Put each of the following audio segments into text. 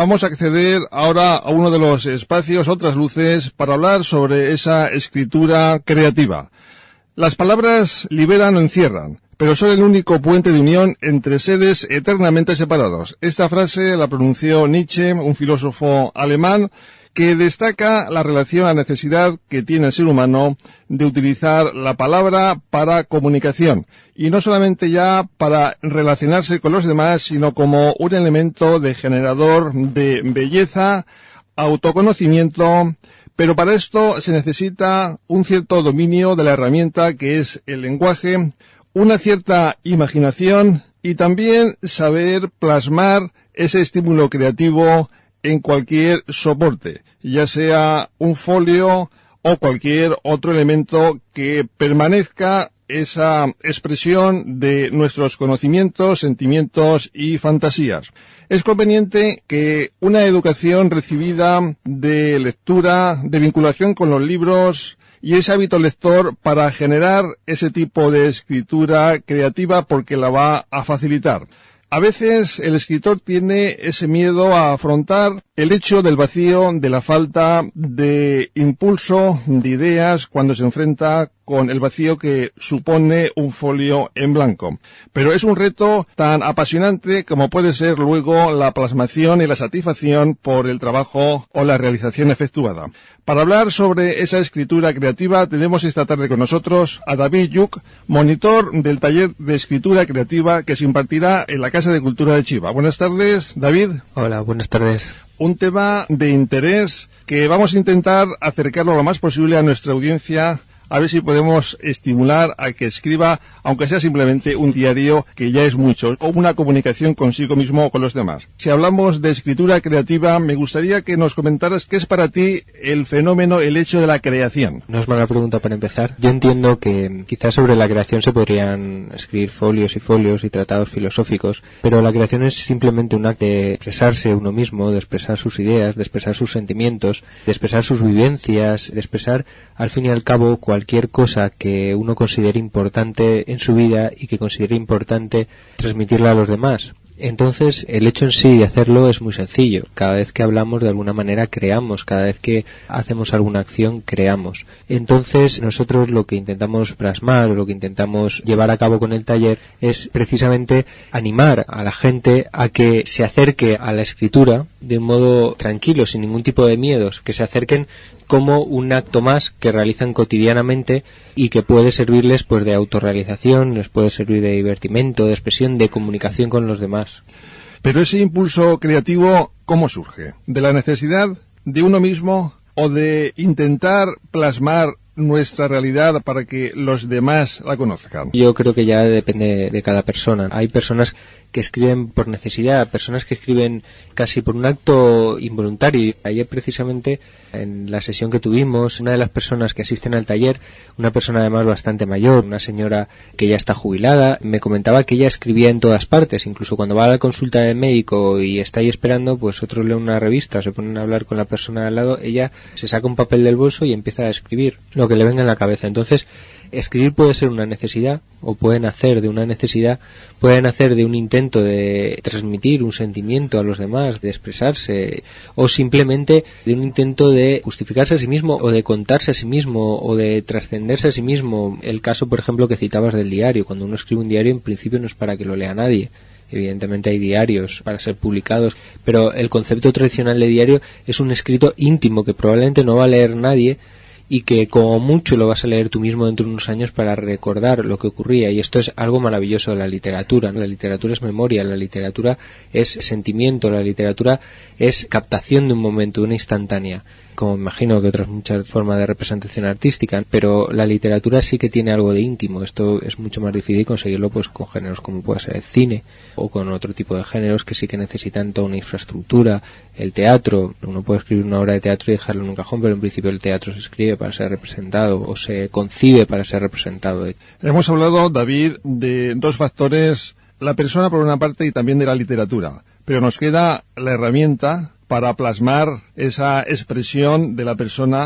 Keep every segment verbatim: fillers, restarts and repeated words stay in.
vamos a acceder ahora a uno de los espacios, otras luces, para hablar sobre esa escritura creativa. Las palabras liberan o encierran, pero son el único puente de unión entre seres eternamente separados. Esta frase la pronunció Nietzsche, un filósofo alemán, que destaca la relación, la necesidad que tiene el ser humano de utilizar la palabra para comunicación, y no solamente ya para relacionarse con los demás, sino como un elemento de generador de belleza, autoconocimiento, pero para esto se necesita un cierto dominio de la herramienta que es el lenguaje, una cierta imaginación y también saber plasmar ese estímulo creativo en cualquier soporte, ya sea un folio o cualquier otro elemento que permanezca esa expresión de nuestros conocimientos, sentimientos y fantasías. Es conveniente que una educación recibida de lectura, de vinculación con los libros y ese hábito lector para generar ese tipo de escritura creativa, porque la va a facilitar. A veces el escritor tiene ese miedo a afrontar el hecho del vacío, de la falta de impulso, de ideas, cuando se enfrenta con el vacío que supone un folio en blanco. Pero es un reto tan apasionante como puede ser luego la plasmación y la satisfacción por el trabajo o la realización efectuada. Para hablar sobre esa escritura creativa tenemos esta tarde con nosotros a David Lluch, monitor del taller de escritura creativa que se impartirá en la Casa de Cultura de Chiva. Buenas tardes, David. Hola, buenas tardes. Un tema de interés que vamos a intentar acercarlo lo más posible a nuestra audiencia, a ver si podemos estimular a que escriba, aunque sea simplemente un diario, que ya es mucho, o una comunicación consigo mismo o con los demás. Si hablamos de escritura creativa, me gustaría que nos comentaras qué es para ti el fenómeno, el hecho de la creación. No es mala pregunta para empezar. Yo entiendo que quizás sobre la creación se podrían escribir folios y folios y tratados filosóficos, pero la creación es simplemente un acto de expresarse uno mismo, de expresar sus ideas, de expresar sus sentimientos, de expresar sus vivencias, de expresar, al fin y al cabo, cualquier cualquier cosa que uno considere importante en su vida y que considere importante transmitirla a los demás. Entonces, el hecho en sí de hacerlo es muy sencillo. Cada vez que hablamos, de alguna manera, creamos. Cada vez que hacemos alguna acción, creamos. Entonces, nosotros lo que intentamos plasmar, o lo que intentamos llevar a cabo con el taller, es precisamente animar a la gente a que se acerque a la escritura de un modo tranquilo, sin ningún tipo de miedos, que se acerquen como un acto más que realizan cotidianamente y que puede servirles pues de autorrealización, les puede servir de divertimento, de expresión, de comunicación con los demás. Pero ese impulso creativo, ¿cómo surge? ¿De la necesidad de uno mismo o de intentar plasmar nuestra realidad para que los demás la conozcan? Yo creo que ya depende de cada persona. Hay personas que escriben por necesidad, personas que escriben casi por un acto involuntario. Ayer precisamente en la sesión que tuvimos, una de las personas que asisten al taller, una persona además bastante mayor, una señora que ya está jubilada, me comentaba que ella escribía en todas partes, incluso cuando va a la consulta del médico y está ahí esperando, pues otros leen una revista, se ponen a hablar con la persona de al lado, ella se saca un papel del bolso y empieza a escribir lo que le venga en la cabeza. Entonces, escribir puede ser una necesidad, o puede nacer de una necesidad, puede nacer de un intento de transmitir un sentimiento a los demás, de expresarse, o simplemente de un intento de justificarse a sí mismo, o de contarse a sí mismo, o de trascenderse a sí mismo. El caso, por ejemplo, que citabas del diario. Cuando uno escribe un diario, en principio no es para que lo lea nadie. Evidentemente hay diarios para ser publicados, pero el concepto tradicional de diario es un escrito íntimo que probablemente no va a leer nadie, y que como mucho lo vas a leer tú mismo dentro de unos años para recordar lo que ocurría. Y esto es algo maravilloso de la literatura. La literatura es memoria, la literatura es sentimiento, la literatura es captación de un momento, de una instantánea, como imagino que otras muchas formas de representación artística, pero la literatura sí que tiene algo de íntimo. Esto es mucho más difícil conseguirlo pues con géneros como puede ser el cine, o con otro tipo de géneros que sí que necesitan toda una infraestructura. El teatro, uno puede escribir una obra de teatro y dejarlo en un cajón, pero en principio el teatro se escribe para ser representado, o se concibe para ser representado. Hemos hablado, David, de dos factores, la persona por una parte y también de la literatura, pero nos queda la herramienta para plasmar esa expresión de la persona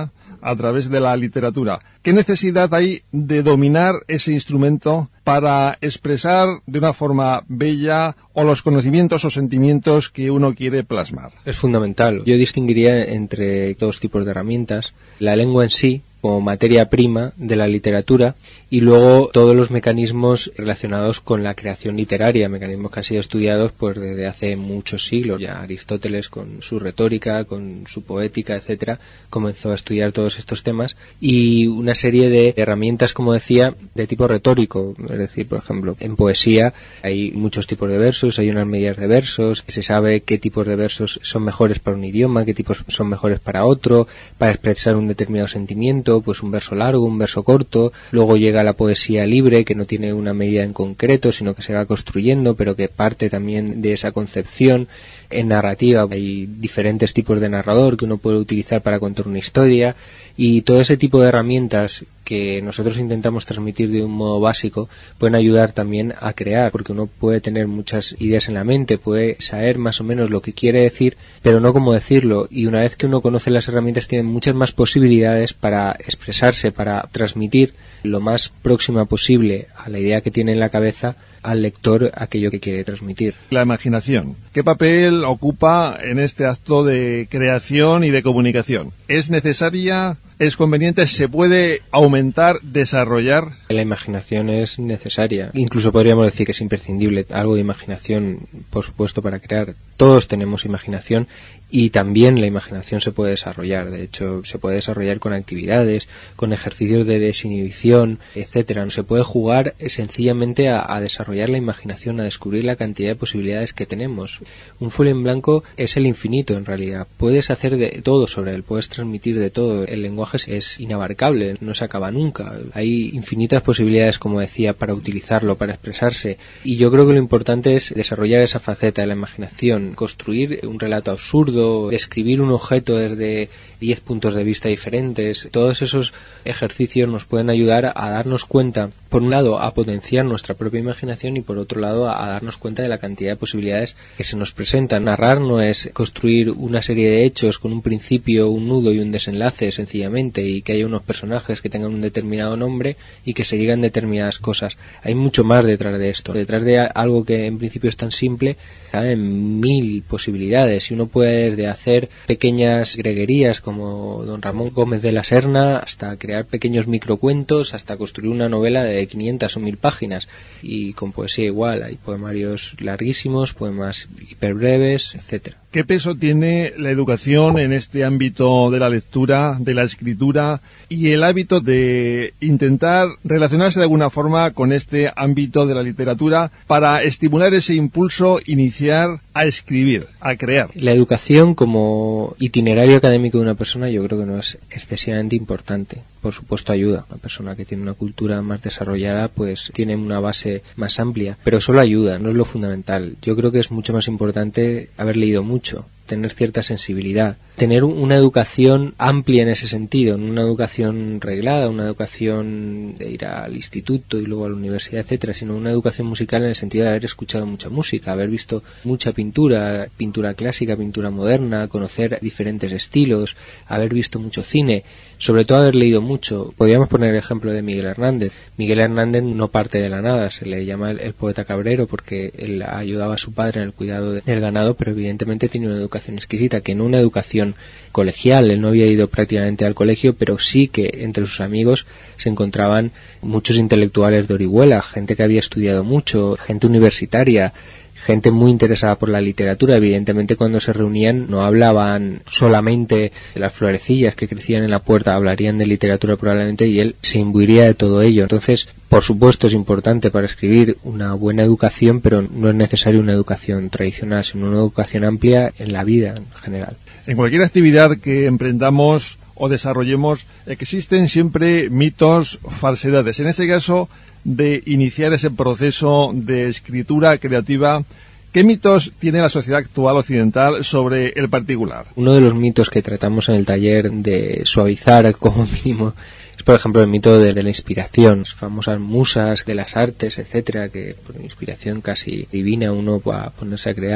a través de la literatura. ¿Qué necesidad hay de dominar ese instrumento para expresar de una forma bella o los conocimientos o sentimientos que uno quiere plasmar? Es fundamental. Yo distinguiría entre dos tipos de herramientas. La lengua en sí, como materia prima de la literatura, y luego todos los mecanismos relacionados con la creación literaria, mecanismos que han sido estudiados pues desde hace muchos siglos. Ya Aristóteles, con su retórica, con su poética, etcétera, comenzó a estudiar todos estos temas, y una serie de herramientas, como decía, de tipo retórico. Es decir, por ejemplo, en poesía hay muchos tipos de versos, hay unas medidas de versos, se sabe qué tipos de versos son mejores para un idioma, qué tipos son mejores para otro, para expresar un determinado sentimiento, pues un verso largo, un verso corto. Luego llega la poesía libre, que no tiene una medida en concreto, sino que se va construyendo, pero que parte también de esa concepción. En narrativa hay diferentes tipos de narrador que uno puede utilizar para contar una historia, y todo ese tipo de herramientas que nosotros intentamos transmitir de un modo básico pueden ayudar también a crear, porque uno puede tener muchas ideas en la mente, puede saber más o menos lo que quiere decir, pero no cómo decirlo, y una vez que uno conoce las herramientas tiene muchas más posibilidades para expresarse, para transmitir lo más próxima posible a la idea que tiene en la cabeza al lector aquello que quiere transmitir. La imaginación. ¿Qué papel ocupa en este acto de creación y de comunicación? ¿Es necesaria? ¿Es conveniente? ¿Se puede aumentar, desarrollar? La imaginación es necesaria. Incluso podríamos decir que es imprescindible. Algo de imaginación, por supuesto, para crear. Todos tenemos imaginación, y también la imaginación se puede desarrollar. De hecho, se puede desarrollar con actividades, con ejercicios de desinhibición, etcétera. No se puede jugar sencillamente a, a desarrollar la imaginación, a descubrir la cantidad de posibilidades que tenemos. Un folio en blanco es el infinito, en realidad. Puedes hacer de todo sobre él, puedes transmitir de todo. El lenguaje es inabarcable, no se acaba nunca. Hay infinitas posibilidades, como decía, para utilizarlo, para expresarse. Y yo creo que lo importante es desarrollar esa faceta de la imaginación, construir un relato absurdo, describir un objeto desde diez puntos de vista diferentes. Todos esos ejercicios nos pueden ayudar a darnos cuenta, por un lado, a potenciar nuestra propia imaginación, y por otro lado, a darnos cuenta de la cantidad de posibilidades que se nos presentan. Narrar no es construir una serie de hechos con un principio, un nudo y un desenlace, sencillamente, y que haya unos personajes que tengan un determinado nombre y que se digan determinadas cosas. Hay mucho más detrás de esto. Detrás de algo que en principio es tan simple, caben mil posibilidades, y uno puede desde hacer pequeñas greguerías como don Ramón Gómez de la Serna, hasta crear pequeños microcuentos, hasta construir una novela de quinientas o mil páginas. Y con poesía igual, hay poemarios larguísimos, poemas hiperbreves, etcétera. ¿Qué peso tiene la educación en este ámbito de la lectura, de la escritura, y el hábito de intentar relacionarse de alguna forma con este ámbito de la literatura para estimular ese impulso iniciar a escribir, a crear? La educación como itinerario académico de una persona yo creo que no es excesivamente importante. Por supuesto ayuda. Una persona que tiene una cultura más desarrollada pues tiene una base más amplia, pero solo ayuda, no es lo fundamental. Yo creo que es mucho más importante haber leído mucho, tener cierta sensibilidad, tener una educación amplia en ese sentido, no una educación reglada, una educación de ir al instituto y luego a la universidad, etcétera, sino una educación musical en el sentido de haber escuchado mucha música, haber visto mucha pintura, pintura clásica, pintura moderna, conocer diferentes estilos, haber visto mucho cine, sobre todo haber leído mucho. Podríamos poner el ejemplo de Miguel Hernández. Miguel Hernández no parte de la nada, se le llama el, el poeta cabrero porque él ayudaba a su padre en el cuidado de, del ganado, pero evidentemente tiene una educación exquisita, que no una educación colegial. Él no había ido prácticamente al colegio, pero sí que entre sus amigos se encontraban muchos intelectuales de Orihuela, gente que había estudiado mucho, gente universitaria, gente muy interesada por la literatura. Evidentemente cuando se reunían no hablaban solamente de las florecillas que crecían en la puerta, hablarían de literatura probablemente, y él se imbuiría de todo ello. Entonces, por supuesto es importante para escribir una buena educación, pero no es necesario una educación tradicional, sino una educación amplia en la vida en general. En cualquier actividad que emprendamos o desarrollemos, existen siempre mitos, falsedades. En este caso, de iniciar ese proceso de escritura creativa, ¿qué mitos tiene la sociedad actual occidental sobre el particular? Uno de los mitos que tratamos en el taller de suavizar como mínimo es, por ejemplo, el mito de, de la inspiración, las famosas musas de las artes, etcétera, que por inspiración casi divina uno va a ponerse a crear.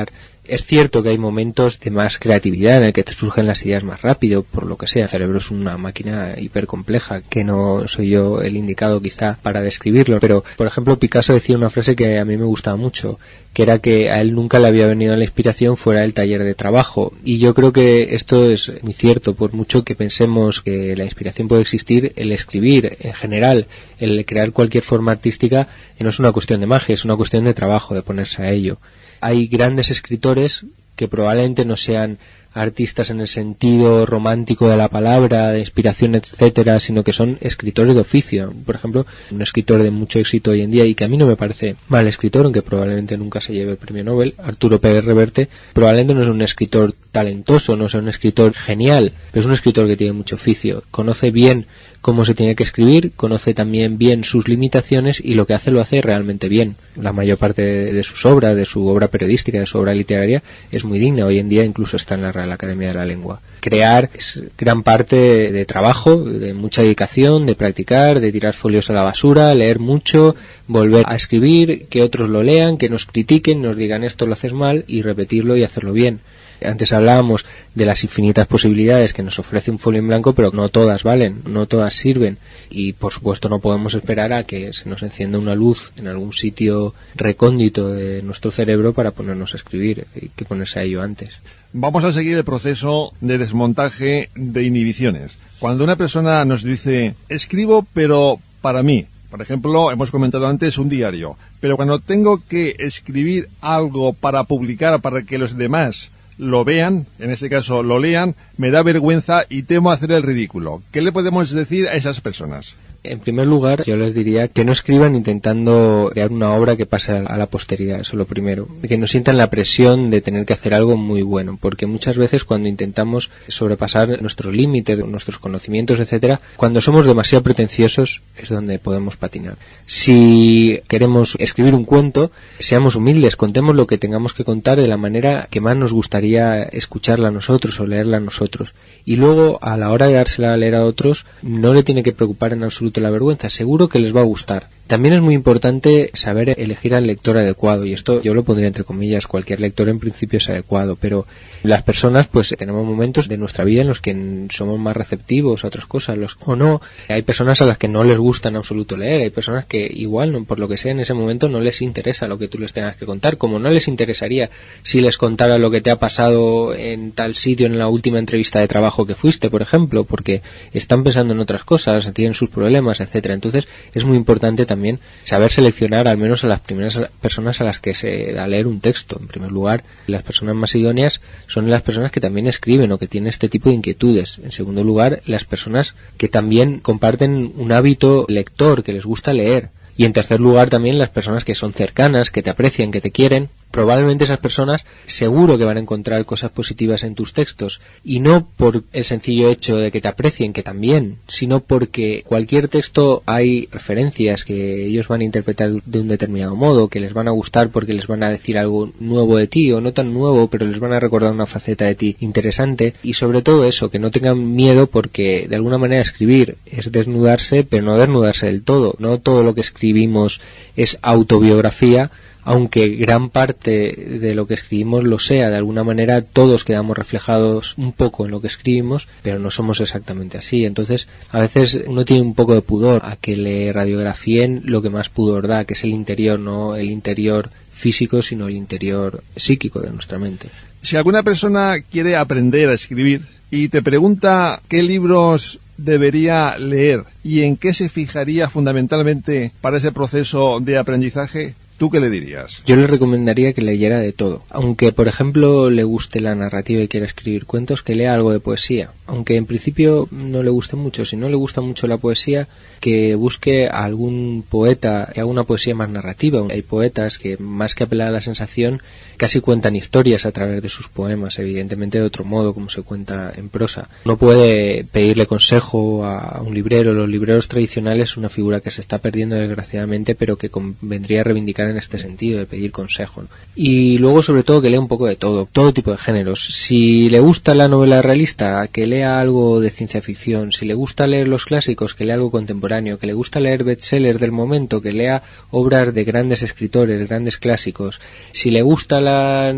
Es cierto que hay momentos de más creatividad en el que te surgen las ideas más rápido, por lo que sea. El cerebro es una máquina hipercompleja, que no soy yo el indicado quizá para describirlo. Pero, por ejemplo, Picasso decía una frase que a mí me gustaba mucho, que era que a él nunca le había venido la inspiración fuera del taller de trabajo. Y yo creo que esto es muy cierto. Por mucho que pensemos que la inspiración puede existir, el escribir en general, el crear cualquier forma artística, no es una cuestión de magia, es una cuestión de trabajo, de ponerse a ello. Hay grandes escritores que probablemente no sean artistas en el sentido romántico de la palabra, de inspiración, etcétera, sino que son escritores de oficio. Por ejemplo, un escritor de mucho éxito hoy en día y que a mí no me parece mal escritor, aunque probablemente nunca se lleve el premio Nobel, Arturo Pérez Reverte, probablemente no es un escritor talentoso, no es un escritor genial, pero es un escritor que tiene mucho oficio, conoce bien cómo se tiene que escribir, conoce también bien sus limitaciones y lo que hace lo hace realmente bien. La mayor parte de, de sus obras, de su obra periodística, de su obra literaria, es muy digna. Hoy en día incluso está en la Real Academia de la Lengua. Crear es gran parte de, de trabajo, de mucha dedicación, de practicar, de tirar folios a la basura, leer mucho, volver a escribir, que otros lo lean, que nos critiquen, nos digan esto lo haces mal y repetirlo y hacerlo bien. Antes hablábamos de las infinitas posibilidades que nos ofrece un folio en blanco, pero no todas valen, no todas sirven. Y por supuesto no podemos esperar a que se nos encienda una luz en algún sitio recóndito de nuestro cerebro para ponernos a escribir. Hay que ponerse a ello antes. Vamos a seguir el proceso de desmontaje de inhibiciones. Cuando una persona nos dice, escribo pero para mí, por ejemplo, hemos comentado antes un diario, pero cuando tengo que escribir algo para publicar, para que los demás lo vean, en este caso lo lean, me da vergüenza y temo hacer el ridículo. ¿Qué le podemos decir a esas personas? En primer lugar, yo les diría que no escriban intentando crear una obra que pase a la posteridad, eso es lo primero. Que no sientan la presión de tener que hacer algo muy bueno, porque muchas veces cuando intentamos sobrepasar nuestros límites, nuestros conocimientos, etcétera, cuando somos demasiado pretenciosos es donde podemos patinar. Si queremos escribir un cuento, seamos humildes, contemos lo que tengamos que contar de la manera que más nos gustaría escucharla a nosotros o leerla a nosotros. Y luego, a la hora de dársela a leer a otros, no le tiene que preocupar en absoluto la vergüenza, seguro que les va a gustar. También es muy importante saber elegir al lector adecuado, y esto yo lo pondría entre comillas, cualquier lector en principio es adecuado, pero las personas pues tenemos momentos de nuestra vida en los que somos más receptivos a otras cosas, los, o no. Hay personas a las que no les gusta en absoluto leer, hay personas que igual, no, por lo que sea en ese momento no les interesa lo que tú les tengas que contar, como no les interesaría si les contara lo que te ha pasado en tal sitio en la última entrevista de trabajo que fuiste, por ejemplo, porque están pensando en otras cosas, tienen sus problemas, etcétera. Entonces es muy importante también también saber seleccionar al menos a las primeras personas a las que se da a leer un texto. En primer lugar, las personas más idóneas son las personas que también escriben o que tienen este tipo de inquietudes. En segundo lugar, las personas que también comparten un hábito lector, que les gusta leer. Y en tercer lugar también las personas que son cercanas, que te aprecian, que te quieren. Probablemente esas personas seguro que van a encontrar cosas positivas en tus textos, y no por el sencillo hecho de que te aprecien, que también, sino porque cualquier texto hay referencias que ellos van a interpretar de un determinado modo, que les van a gustar porque les van a decir algo nuevo de ti, o no tan nuevo, pero les van a recordar una faceta de ti interesante. Y sobre todo eso, que no tengan miedo, porque de alguna manera escribir es desnudarse, pero no desnudarse del todo. No todo lo que escribimos es autobiografía, aunque gran parte de lo que escribimos lo sea. De alguna manera todos quedamos reflejados un poco en lo que escribimos, pero no somos exactamente así. Entonces a veces uno tiene un poco de pudor a que le radiografíen lo que más pudor da, que es el interior, no el interior físico, sino el interior psíquico de nuestra mente. Si alguna persona quiere aprender a escribir y te pregunta qué libros debería leer y en qué se fijaría fundamentalmente para ese proceso de aprendizaje, ¿tú qué le dirías? Yo le recomendaría que leyera de todo. Aunque, por ejemplo, le guste la narrativa y quiera escribir cuentos, que lea algo de poesía. Aunque en principio no le guste mucho. Si no le gusta mucho la poesía, que busque a algún poeta que haga una poesía más narrativa. Hay poetas que, más que apelar a la sensación, casi cuentan historias a través de sus poemas, evidentemente de otro modo, como se cuenta en prosa. No puede pedirle consejo a un librero. Los libreros tradicionales es una figura que se está perdiendo desgraciadamente, pero que convendría reivindicar orientar en este sentido, de pedir consejo, ¿no? Y luego, sobre todo, que lea un poco de todo, todo tipo de géneros. Si le gusta la novela realista, que lea algo de ciencia ficción. Si le gusta leer los clásicos, que lea algo contemporáneo. Que le gusta leer bestsellers del momento, que lea obras de grandes escritores, grandes clásicos. Si le gusta la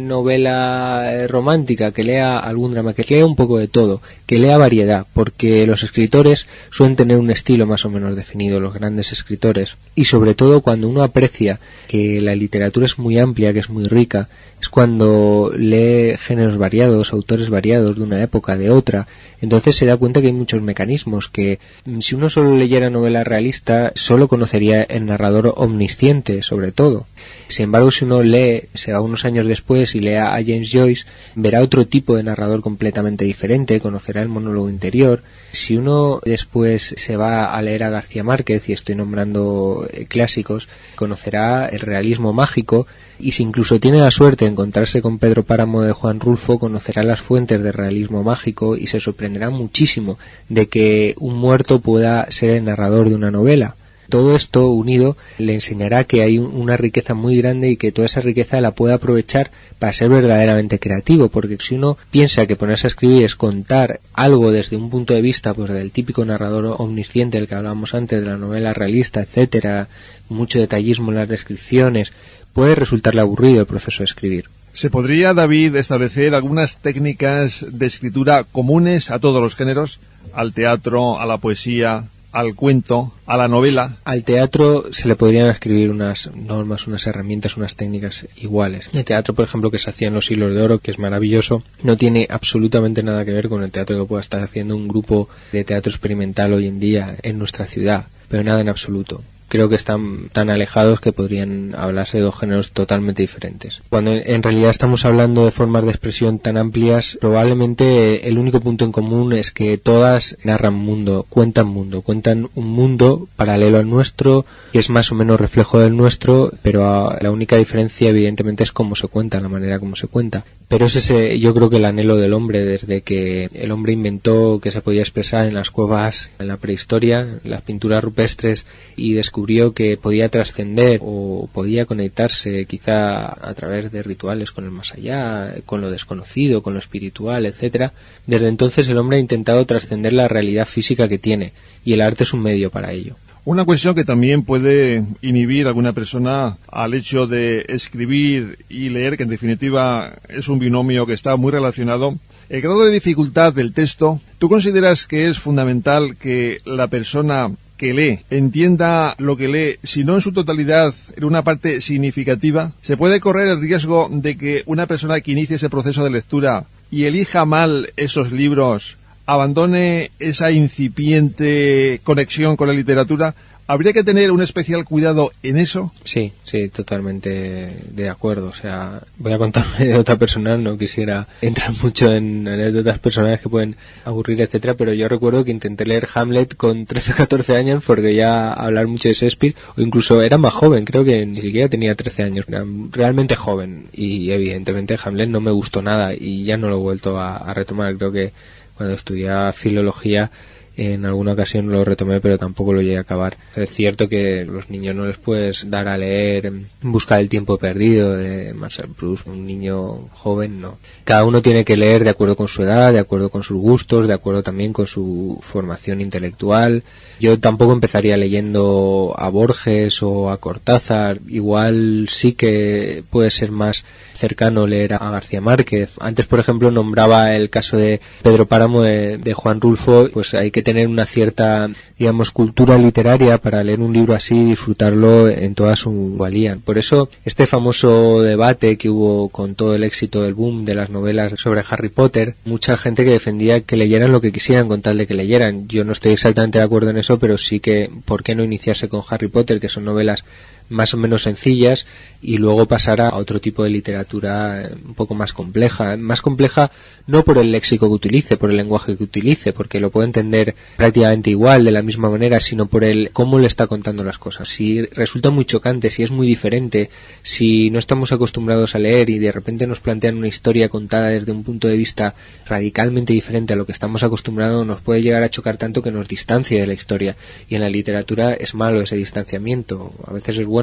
novela romántica, que lea algún drama, que lea un poco de todo, que lea variedad, porque los escritores suelen tener un estilo más o menos definido, los grandes escritores, y sobre todo cuando uno aprecia que la literatura es muy amplia, que es muy rica, es cuando lee géneros variados, autores variados de una época, de otra. Entonces se da cuenta que hay muchos mecanismos, que si uno solo leyera novela realista, solo conocería el narrador omnisciente, sobre todo. Sin embargo, si uno lee, se va unos años después y lea a James Joyce, verá otro tipo de narrador completamente diferente, conocerá el monólogo interior. Si uno después se va a leer a García Márquez, y estoy nombrando eh, clásicos, conocerá el realismo mágico, y si incluso tiene la suerte de encontrarse con Pedro Páramo de Juan Rulfo, conocerá las fuentes del realismo mágico y se sorprenderá muchísimo de que un muerto pueda ser el narrador de una novela. Todo esto unido le enseñará que hay una riqueza muy grande y que toda esa riqueza la puede aprovechar para ser verdaderamente creativo, porque si uno piensa que ponerse a escribir es contar algo desde un punto de vista pues del típico narrador omnisciente del que hablábamos antes, de la novela realista, etcétera, mucho detallismo en las descripciones, puede resultarle aburrido el proceso de escribir. ¿Se podría, David, establecer algunas técnicas de escritura comunes a todos los géneros? Al teatro, a la poesía, al cuento, a la novela. Al teatro se le podrían escribir unas normas, unas herramientas, unas técnicas iguales. El teatro, por ejemplo, que se hacía en los siglos de oro, que es maravilloso, no tiene absolutamente nada que ver con el teatro que pueda estar haciendo un grupo de teatro experimental hoy en día en nuestra ciudad, pero nada en absoluto. Creo que están tan alejados que podrían hablarse de dos géneros totalmente diferentes. Cuando en realidad estamos hablando de formas de expresión tan amplias, probablemente el único punto en común es que todas narran mundo, cuentan mundo, cuentan un mundo paralelo al nuestro, que es más o menos reflejo del nuestro, pero la única diferencia evidentemente es cómo se cuenta, la manera como se cuenta. Pero ese es ese, yo creo que el anhelo del hombre, desde que el hombre inventó que se podía expresar en las cuevas, en la prehistoria, en las pinturas rupestres, y descubrió que podía trascender o podía conectarse quizá a través de rituales con el más allá, con lo desconocido, con lo espiritual, etcétera. Desde entonces el hombre ha intentado trascender la realidad física que tiene, y el arte es un medio para ello. Una cuestión que también puede inhibir a alguna persona al hecho de escribir y leer, que en definitiva es un binomio que está muy relacionado, el grado de dificultad del texto. ¿Tú consideras que es fundamental que la persona que lee entienda lo que lee, si no en su totalidad, en una parte significativa? ¿Se puede correr el riesgo de que una persona que inicie ese proceso de lectura y elija mal esos libros abandone esa incipiente conexión con la literatura? ¿Habría que tener un especial cuidado en eso? Sí, sí, totalmente de acuerdo. O sea, voy a contar una anécdota personal, no quisiera entrar mucho en anécdotas personales que pueden aburrir, etcétera, pero yo recuerdo que intenté leer Hamlet con trece o catorce años porque ya hablar mucho de Shakespeare, o incluso era más joven, creo que ni siquiera tenía trece años, era realmente joven, y evidentemente Hamlet no me gustó nada y ya no lo he vuelto a, a retomar. Creo que cuando estudiaba filología en alguna ocasión lo retomé, pero tampoco lo llegué a acabar. Es cierto que los niños no les puedes dar a leer Buscar el tiempo perdido de Marcel Proust, un niño joven no. Cada uno tiene que leer de acuerdo con su edad, de acuerdo con sus gustos, de acuerdo también con su formación intelectual. Yo tampoco empezaría leyendo a Borges o a Cortázar, igual sí que puede ser más cercano leer a García Márquez. Antes, por ejemplo, nombraba el caso de Pedro Páramo de, de Juan Rulfo. Pues hay que tener una cierta, digamos, cultura literaria para leer un libro así y disfrutarlo en toda su valía. Por eso, este famoso debate que hubo con todo el éxito del boom de las novelas sobre Harry Potter, mucha gente que defendía que leyeran lo que quisieran con tal de que leyeran. Yo no estoy exactamente de acuerdo en eso, pero sí que, ¿por qué no iniciarse con Harry Potter, que son novelas más o menos sencillas, y luego pasar a otro tipo de literatura un poco más compleja, más compleja no por el léxico que utilice, por el lenguaje que utilice, porque lo puedo entender prácticamente igual, de la misma manera, sino por el cómo le está contando las cosas. Si resulta muy chocante, si es muy diferente, si no estamos acostumbrados a leer y de repente nos plantean una historia contada desde un punto de vista radicalmente diferente a lo que estamos acostumbrados, nos puede llegar a chocar tanto que nos distancie de la historia, y en la literatura es malo ese distanciamiento. A veces es bueno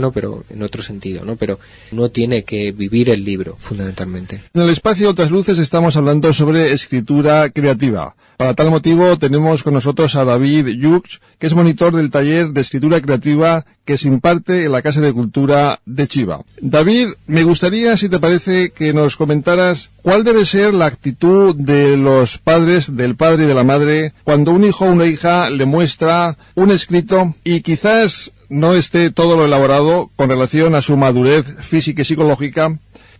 bueno, pero en otro sentido, ¿no? Pero uno tiene que vivir el libro, fundamentalmente. En el espacio Otras Luces estamos hablando sobre escritura creativa. Para tal motivo tenemos con nosotros a David Lluch, que es monitor del taller de escritura creativa que se imparte en la Casa de Cultura de Chiva. David, me gustaría, si te parece, que nos comentaras cuál debe ser la actitud de los padres, del padre y de la madre, cuando un hijo o una hija le muestra un escrito y quizás no esté todo lo elaborado con relación a su madurez física y psicológica,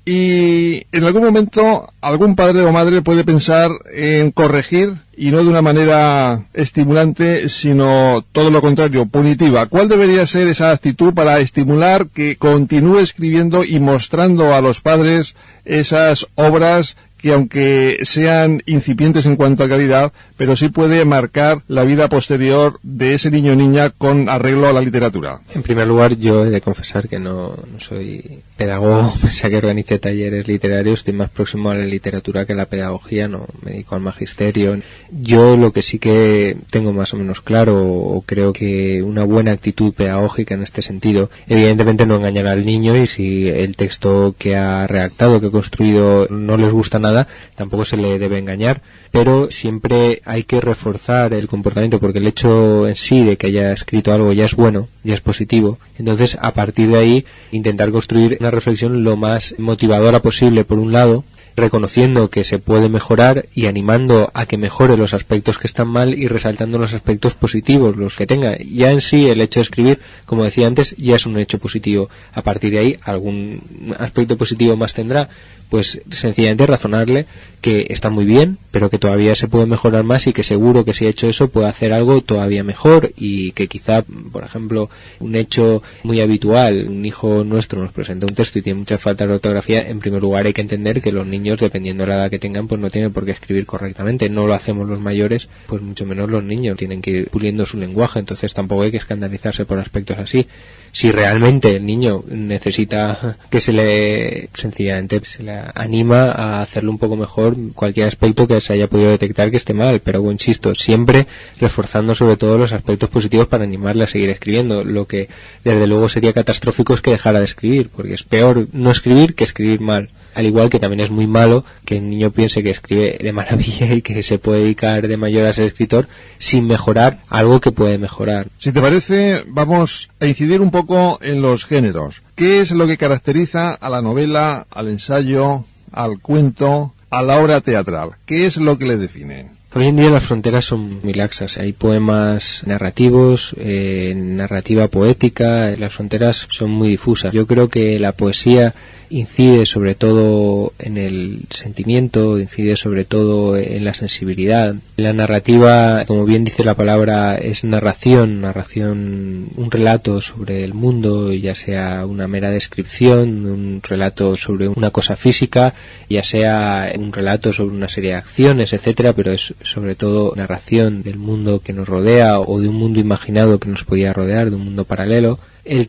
y en algún momento algún padre o madre puede pensar en corregir, y no de una manera estimulante, sino todo lo contrario, punitiva. ¿Cuál debería ser esa actitud para estimular que continúe escribiendo y mostrando a los padres esas obras que, aunque sean incipientes en cuanto a calidad, pero sí puede marcar la vida posterior de ese niño o niña con arreglo a la literatura? En primer lugar, yo he de confesar que no, no soy pedagogo, pese a que organice talleres literarios, estoy más próximo a la literatura que a la pedagogía, no me dedico al magisterio. Yo lo que sí que tengo más o menos claro, o creo que una buena actitud pedagógica en este sentido, evidentemente no engañar al niño, y si el texto que ha redactado, que ha construido, no les gusta nada, tampoco se le debe engañar, pero siempre hay que reforzar el comportamiento, porque el hecho en sí de que haya escrito algo ya es bueno, ya es positivo. Entonces, a partir de ahí, intentar construir una reflexión lo más motivadora posible, por un lado, reconociendo que se puede mejorar y animando a que mejore los aspectos que están mal y resaltando los aspectos positivos, los que tenga. Ya en sí el hecho de escribir, como decía antes, ya es un hecho positivo. A partir de ahí, algún aspecto positivo más tendrá, pues sencillamente razonarle que está muy bien, pero que todavía se puede mejorar más, y que seguro que si ha hecho eso puede hacer algo todavía mejor, y que quizá, por ejemplo, un hecho muy habitual, un hijo nuestro nos presenta un texto y tiene muchas faltas de ortografía. En primer lugar, hay que entender que los niños, dependiendo de la edad que tengan, pues no tienen por qué escribir correctamente. No lo hacemos los mayores, pues mucho menos los niños. Tienen que ir puliendo su lenguaje, entonces tampoco hay que escandalizarse por aspectos así. Si realmente el niño necesita que se le, sencillamente, se le anima a hacerlo un poco mejor, cualquier aspecto que se haya podido detectar que esté mal, pero bueno, insisto, siempre reforzando sobre todo los aspectos positivos para animarle a seguir escribiendo. Lo que desde luego sería catastrófico es que dejara de escribir, porque es peor no escribir que escribir mal. Al igual que también es muy malo que el niño piense que escribe de maravilla y que se puede dedicar de mayor a ser escritor sin mejorar algo que puede mejorar. Si te parece, vamos a incidir un poco en los géneros. ¿Qué es lo que caracteriza a la novela, al ensayo, al cuento, a la obra teatral? ¿Qué es lo que le define? Hoy en día las fronteras son muy laxas. Hay poemas narrativos, eh, narrativa poética, las fronteras son muy difusas. Yo creo que la poesía incide sobre todo en el sentimiento, incide sobre todo en la sensibilidad. La narrativa, como bien dice la palabra, es narración, narración, un relato sobre el mundo, ya sea una mera descripción, un relato sobre una cosa física, ya sea un relato sobre una serie de acciones, etcétera, pero es sobre todo narración del mundo que nos rodea, o de un mundo imaginado que nos podía rodear, de un mundo paralelo. El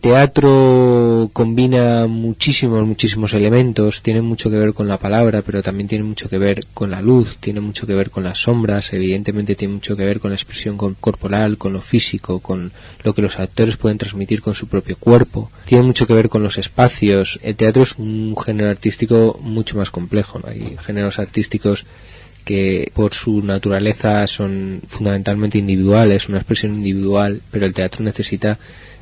teatro combina muchísimos, muchísimos elementos, tiene mucho que ver con la palabra, pero también tiene mucho que ver con la luz, tiene mucho que ver con las sombras, evidentemente tiene mucho que ver con la expresión corporal, con lo físico, con lo que los actores pueden transmitir con su propio cuerpo, tiene mucho que ver con los espacios. El teatro es un género artístico mucho más complejo, ¿no? Hay géneros artísticos que por su naturaleza son fundamentalmente individuales, una expresión individual, pero el teatro necesita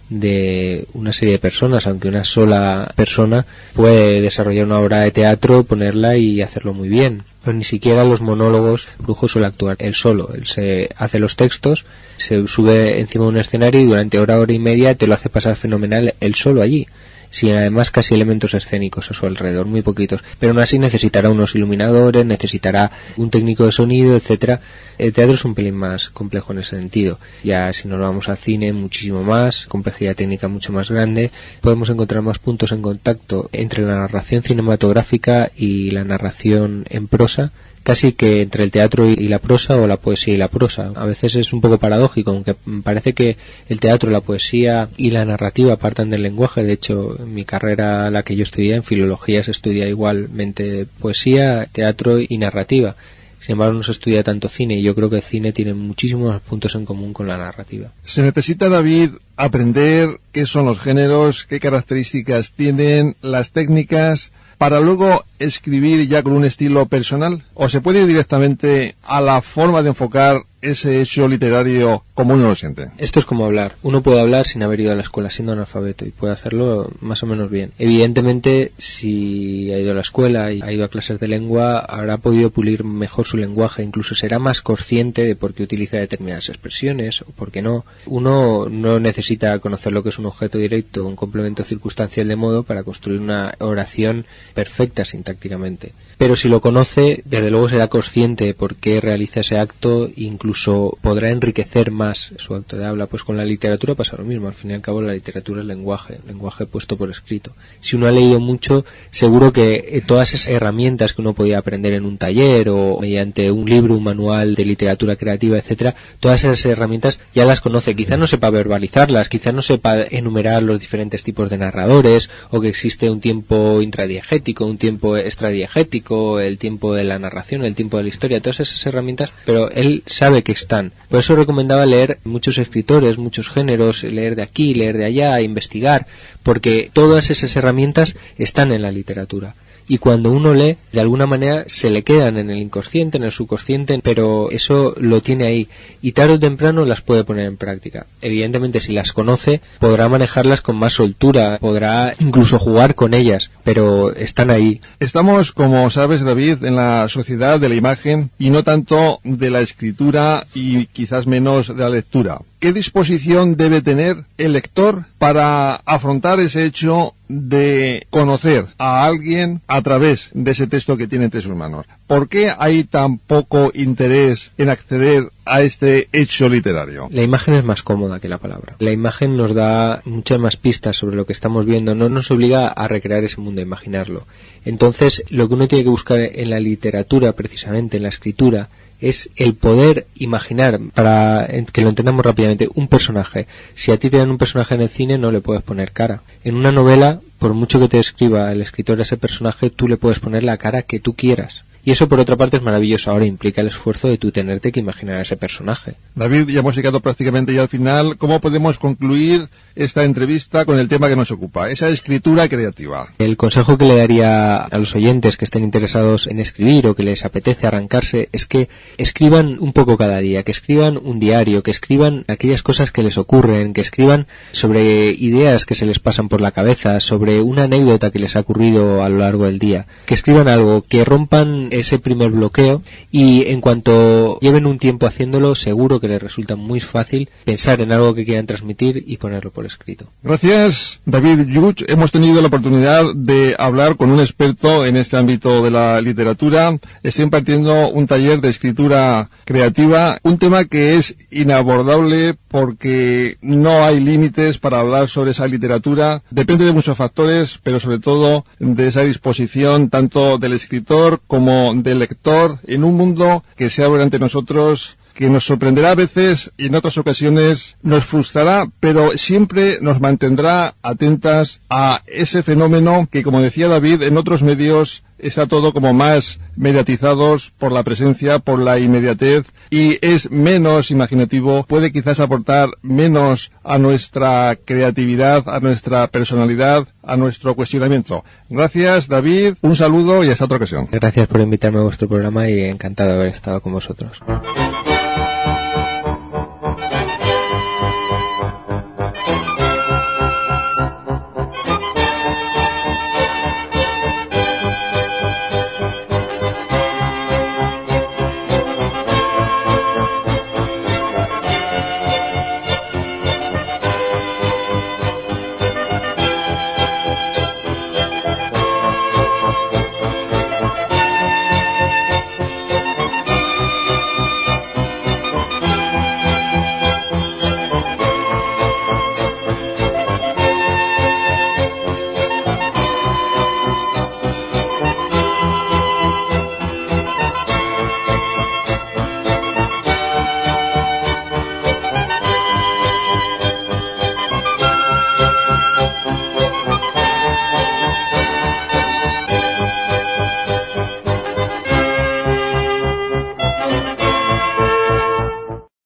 de una serie de personas, aunque una sola persona puede desarrollar una obra de teatro, ponerla y hacerlo muy bien. Pero ni siquiera los monólogos, Brujo suele actuar él solo. Él se hace los textos, se sube encima de un escenario y durante hora, hora y media te lo hace pasar fenomenal él solo allí, sin además casi elementos escénicos a su alrededor, muy poquitos, pero aún así necesitará unos iluminadores, necesitará un técnico de sonido, etcétera. El teatro es un pelín más complejo en ese sentido. Ya si nos vamos al cine, muchísimo más, complejidad técnica mucho más grande, podemos encontrar más puntos en contacto entre la narración cinematográfica y la narración en prosa, casi que entre el teatro y la prosa, o la poesía y la prosa. A veces es un poco paradójico, aunque parece que el teatro, la poesía y la narrativa partan del lenguaje. De hecho, en mi carrera, la que yo estudié, en filología, se estudia igualmente poesía, teatro y narrativa. Sin embargo, no se estudia tanto cine y yo creo que el cine tiene muchísimos puntos en común con la narrativa. Se necesita, David, aprender qué son los géneros, qué características tienen, las técnicas, para luego escribir ya con un estilo personal, o se puede ir directamente a la forma de enfocar ese hecho literario como uno lo siente. Esto es como hablar. Uno puede hablar sin haber ido a la escuela, siendo analfabeto, y puede hacerlo más o menos bien. Evidentemente, si ha ido a la escuela y ha ido a clases de lengua, habrá podido pulir mejor su lenguaje, incluso será más consciente de por qué utiliza determinadas expresiones o por qué no. Uno no necesita conocer lo que es un objeto directo o un complemento circunstancial de modo para construir una oración perfecta sintácticamente. Pero si lo conoce, desde luego será consciente de por qué realiza ese acto e incluso podrá enriquecer más su acto de habla. Pues con la literatura pasa lo mismo. Al fin y al cabo la literatura es lenguaje, lenguaje puesto por escrito. Si uno ha leído mucho, seguro que todas esas herramientas que uno podía aprender en un taller o mediante un libro, un manual de literatura creativa, etcétera, todas esas herramientas ya las conoce. Quizás no sepa verbalizarlas, quizás no sepa enumerar los diferentes tipos de narradores, o que existe un tiempo intradiegético, un tiempo extradiegético, el tiempo de la narración, el tiempo de la historia, todas esas herramientas, pero él sabe que están. Por eso recomendaba leer muchos escritores, muchos géneros, leer de aquí, leer de allá, investigar, porque todas esas herramientas están en la literatura. Y cuando uno lee, de alguna manera se le quedan en el inconsciente, en el subconsciente, pero eso lo tiene ahí y tarde o temprano las puede poner en práctica. Evidentemente, si las conoce, podrá manejarlas con más soltura, podrá incluso jugar con ellas, pero están ahí. Estamos, como sabes, David, en la sociedad de la imagen y no tanto de la escritura y quizás menos de la lectura. ¿Qué disposición debe tener el lector para afrontar ese hecho de conocer a alguien a través de ese texto que tiene entre sus manos? ¿Por qué hay tan poco interés en acceder a este hecho literario? La imagen es más cómoda que la palabra. La imagen nos da muchas más pistas sobre lo que estamos viendo, no nos obliga a recrear ese mundo, a imaginarlo. Entonces, lo que uno tiene que buscar en la literatura, precisamente en la escritura, es el poder imaginar, para que lo entendamos rápidamente, un personaje. Si a ti te dan un personaje en el cine, no le puedes poner cara. En una novela, por mucho que te escriba el escritor a ese personaje, tú le puedes poner la cara que tú quieras. Y eso, por otra parte, es maravilloso. Ahora implica el esfuerzo de tú tenerte que imaginar a ese personaje. David, ya hemos llegado prácticamente ya al final. ¿Cómo podemos concluir esta entrevista con el tema que nos ocupa, esa escritura creativa? El consejo que le daría a los oyentes que estén interesados en escribir o que les apetece arrancarse es que escriban un poco cada día, que escriban un diario, que escriban aquellas cosas que les ocurren, que escriban sobre ideas que se les pasan por la cabeza, sobre una anécdota que les ha ocurrido a lo largo del día, que escriban algo, que rompan ese primer bloqueo y en cuanto lleven un tiempo haciéndolo, seguro que les resulta muy fácil pensar en algo que quieran transmitir y ponerlo por escrito. Gracias, David Lluch. Hemos tenido la oportunidad de hablar con un experto en este ámbito de la literatura. Está impartiendo un taller de escritura creativa, un tema que es inabordable porque no hay límites para hablar sobre esa literatura. Depende de muchos factores, pero sobre todo de esa disposición tanto del escritor como del lector en un mundo que se abre ante nosotros, que nos sorprenderá a veces y en otras ocasiones nos frustrará, pero siempre nos mantendrá atentas a ese fenómeno que, como decía David, en otros medios está todo como más mediatizados por la presencia, por la inmediatez, y es menos imaginativo, puede quizás aportar menos a nuestra creatividad, a nuestra personalidad, a nuestro cuestionamiento. Gracias, David, un saludo y hasta otra ocasión. Gracias por invitarme a vuestro programa y encantado de haber estado con vosotros.